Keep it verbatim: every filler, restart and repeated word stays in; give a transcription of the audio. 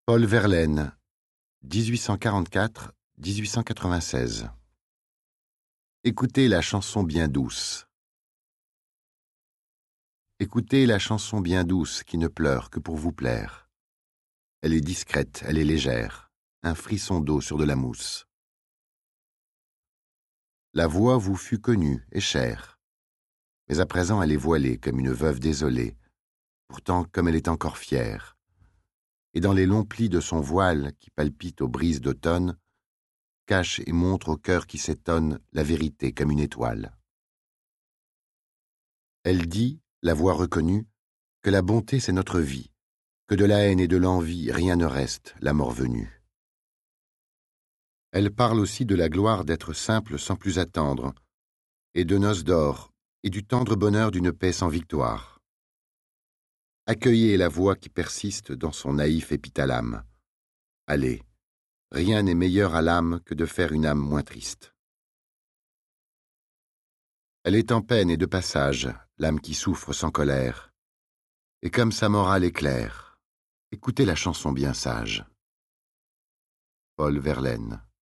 Paul Verlaine, dix-huit cent quarante-quatre à dix-huit cent quatre-vingt-seize. Écoutez la chanson bien douce. Écoutez la chanson bien douce qui ne pleure que pour vous plaire. Elle est discrète, elle est légère, un frisson d'eau sur de la mousse. La voix vous fut connue et chère, mais à présent elle est voilée comme une veuve désolée, pourtant comme elle est encore fière. Et dans les longs plis de son voile qui palpite aux brises d'automne, cache et montre au cœur qui s'étonne la vérité comme une étoile. Elle dit, la voix reconnue, que la bonté c'est notre vie, que de la haine et de l'envie rien ne reste, la mort venue. Elle parle aussi de la gloire d'être simple sans plus attendre, et de noces d'or, et du tendre bonheur d'une paix sans victoire. Accueillez la voix qui persiste dans son naïf épithalame. Allez, rien n'est meilleur à l'âme que de faire une âme moins triste. Elle est en peine et de passage, l'âme qui souffre sans colère. Et comme sa morale est claire, écoutez la chanson bien sage. Paul Verlaine.